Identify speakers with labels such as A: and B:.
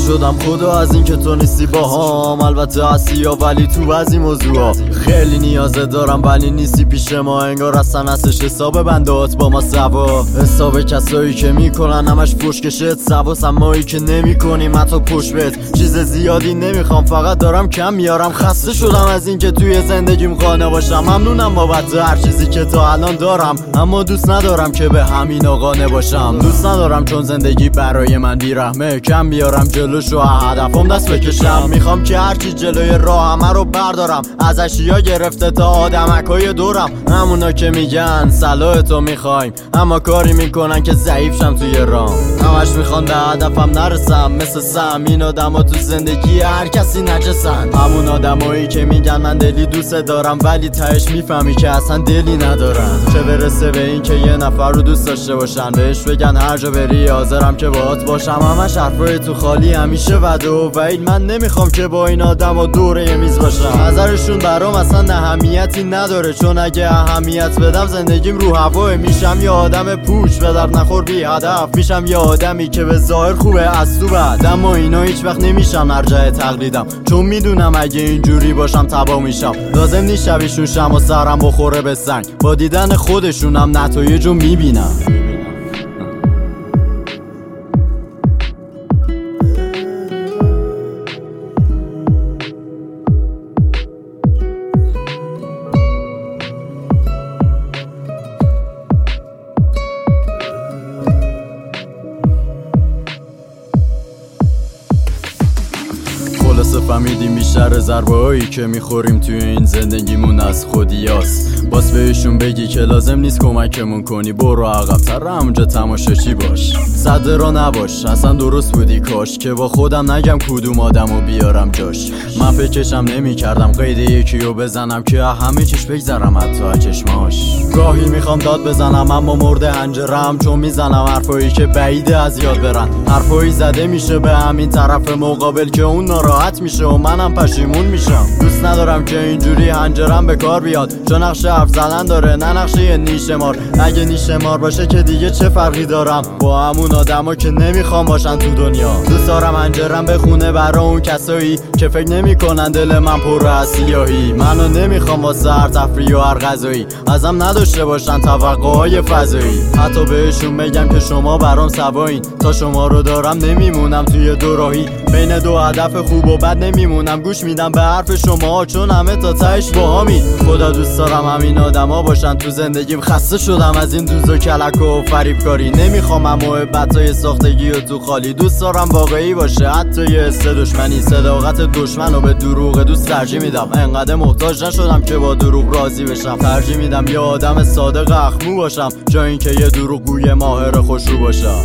A: شدم خدا از این که تو نیستی باهام. البته هستی یا ولی تو بعضی موضوعا خیلی نیازه دارم ولی نیستی پیش ما. انگار اصلا هستش حساب بندات با ما سوا. حساب کسایی که میکنن همش فوش کشت سواس، امایی که نمیکنیم حتی پشت بهت. چیز زیادی نمیخوام فقط دارم کم میارم. خسته شدم از این که توی زندگیم قانع باشم. ممنونم بابت هر چیزی که تا الان دارم، اما دوست ندارم که به همین قانع باشم. دوست ندارم چون زندگی برای من بیرحمه کم بیارم جلوش و هدفم دست بکشم. میخوام که هرچی جلوی راه همه رو بردارم، از اشیا گرفته تا آدمکای دورم. همونا که میگن صلاح تو میخوایم اما کاری میکنن که ضعیف شم توی رام. همش میخوان به هدفم نرسم، مثل سم این آدما تو زندگی هر کسی نجسن. همون آدمایی که میگن من دلی دوست دارم ولی تهش میفهمی که اصلا دلی ندارن. چه برسه به این که یه نفر رو دوست داشته باشن، بهش بگن هر جا بری حاضرم که باهات باشم. همش حرفای تو خالی همیشه وعده و وعید. من نمیخوام که با این آدما دوره میز باشم. نظرشون برام اصلا اهمیتی نداره، چون اگه اهمیت بدم زندگیم رو هواه. میشم یه آدم پوچ به درد نخور بی هدف، میشم یه آدمی که به ظاهر خوبه از تو بد. اما اینا هیچ وقت نمیشم مرجع تقلیدم، چون میدونم اگه اینجوری باشم تبا میشم. لازم نیست شبیشون شم و سرم بخوره به سنگ، با دیدن خودشونم نتایجو میبینم. خلاصه فهمیدیم بیشتر ضربه هایی که میخوریم توی این زندگیمون از خودیاست. باز بهشون بگی که لازم نیست کمکمون کنی، برو عقب‌تر همونجا تماشاچی باش. صد را نباش اصلا درست بودی کاش، که با خودم نگم کدوم آدمو بیارم جاش. من فکرشم نمی کردم قید یکیو بزنم که همه چیش بگذرم حتی از چشماش. گاهی میخوام داد بزنم اما مرده هنجرم، چون میزنم حرفایی که بعیده از یاد برن. حرفایی زده میشه به همین طرف مقابل که اون ناراحت میشه و منم پشیمون میشم. دوست ندارم که اینجوری هنجرم به کار بیاد، چون نقش حرف زدن داره نه نقشه نیشه مار. اگه نیشه مار باشه که دیگه چه فرقی دارم با همون آدما که نمیخوام باشن تو دنیا. دوست دارم هنجرم بخونه برا اون کسایی که فکر نمیکنن دل من پر از سیاهی. منو نمیخوام واسه هر تفریح و هر غذایی ازم نداشته باشن توقعهای فضایی. حتی بهشون بگم که شما برام سواین، تا شما رو دارم نمیمونم توی دوراهی. بین دو هدف خوب و بد نمیمونم، گوش میدم به حرف شما چون همه تا تهش باهامی. خدا دوست دارم همین آدما باشن تو زندگیم. خسته شدم از این دوز و کلک و فریبکاری، نمیخوام محبتای ساختگی و تو خالی. دوست دارم واقعی باشه حتی یه حس دشمنی. صداقت دشمن و به دروغ دوست ترجیح میدم. انقدر محتاج نشدم که با دروغ راضی بشم. ترجیح میدم یه آدم صادق اخمو باشم جا اینکه یه دروغ گوی ماهر خوشرو باشم.